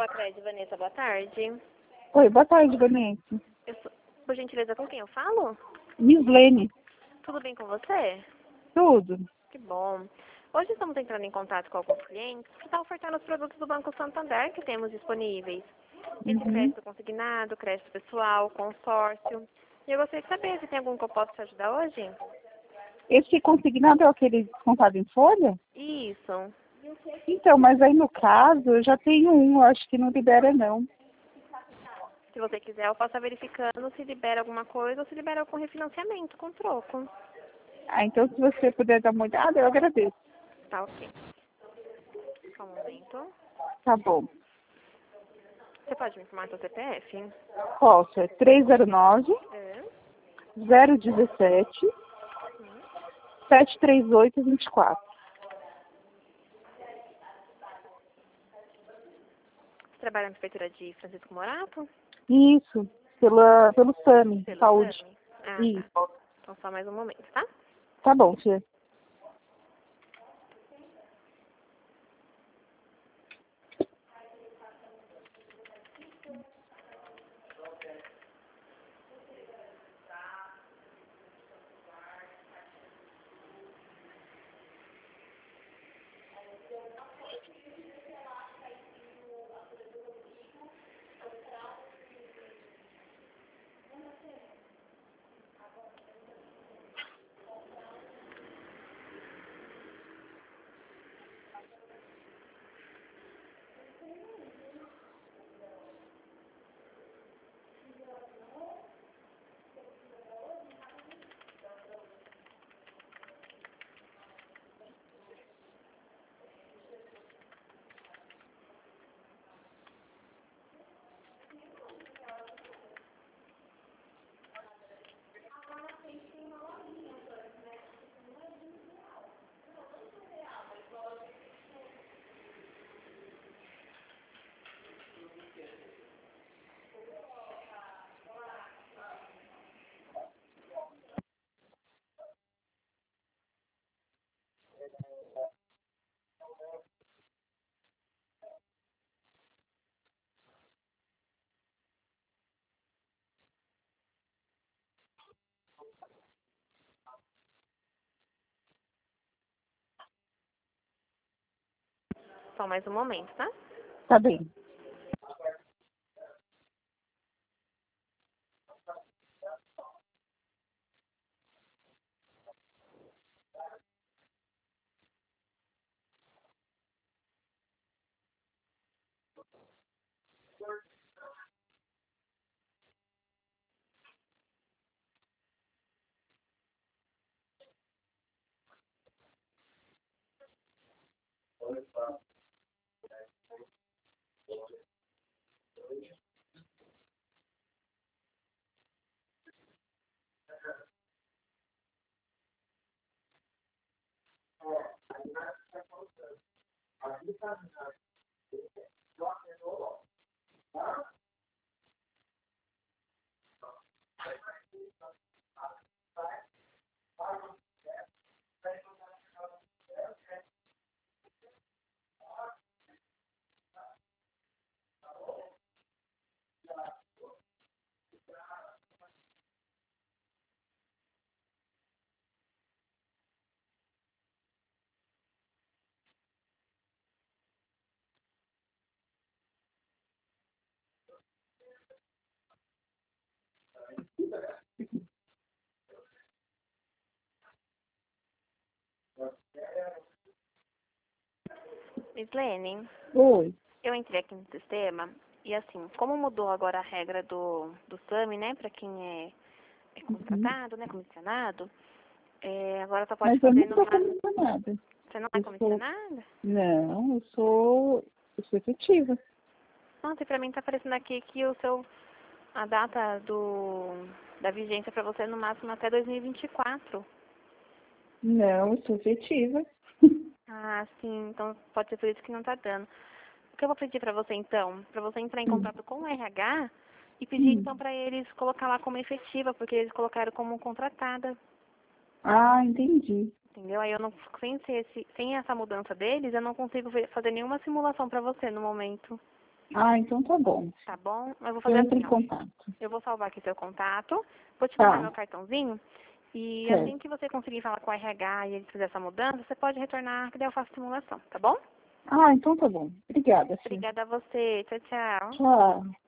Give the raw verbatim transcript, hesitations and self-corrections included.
Pacred, Vanessa, boa tarde. Oi, boa tarde, Vanessa. Eu sou, por gentileza, com quem eu falo? Miss Lene. Tudo bem com você? Tudo. Que bom. Hoje estamos entrando em contato com alguns clientes que estão ofertando os produtos do Banco Santander que temos disponíveis. Entre Uhum. crédito consignado, crédito pessoal, consórcio. E eu gostaria de saber se tem algum que eu possa te ajudar hoje? Esse consignado é aquele descontado em folha? Isso. Então, mas aí no caso, eu já tenho um, eu acho que não libera não. Se você quiser, eu posso estar verificando se libera alguma coisa ou se libera algum refinanciamento com troco. Ah, então se você puder dar uma olhada, eu agradeço. Tá ok. Só um momento. Tá bom. Você pode me informar seu C P F? Posso, é três zero nove, É. zero um sete, sete três oito, dois quatro. Você trabalha na prefeitura de Francisco Morato? Isso, pela, pelo SAMI, Pelo saúde. SAMI? Ah, Isso. tá. Então só mais um momento, tá? Tá bom, tia. Só mais um momento, tá? Tá bem. Mislene, Oi. eu entrei aqui no sistema e assim, como mudou agora a regra do, do SAMI, né, pra quem é, é Uhum. contratado, né, comissionado, é, agora só pode Mas eu não fazer no sou máximo. comissionada. Você não é Eu sou... comissionada? Não, eu sou... Eu sou efetiva. Nossa, e pra mim tá aparecendo aqui que o seu, a data do, da vigência pra você é no máximo até dois mil e vinte e quatro. Não, eu sou efetiva. Ah, sim, então pode ser por isso que não tá dando. O que eu vou pedir pra você então? Pra você entrar em Hum. contato com o R H e pedir Hum. então pra eles colocar lá como efetiva, porque eles colocaram como contratada, Ah, entendi. entendeu? Aí eu não, sem, ser esse, sem essa mudança deles, eu não consigo ver- fazer nenhuma simulação pra você no momento. Ah, então tá bom. Tá bom? Eu vou Eu fazer entro assim, em ó. contato. Eu vou salvar aqui seu contato, vou te Tá. mandar meu cartãozinho, e Certo. assim que você conseguir falar com o R H e ele fizer essa mudança, você pode retornar, que daí eu faço simulação, tá bom? Ah, então tá bom. Obrigada, sim. Obrigada a você. Tchau, tchau. Tchau.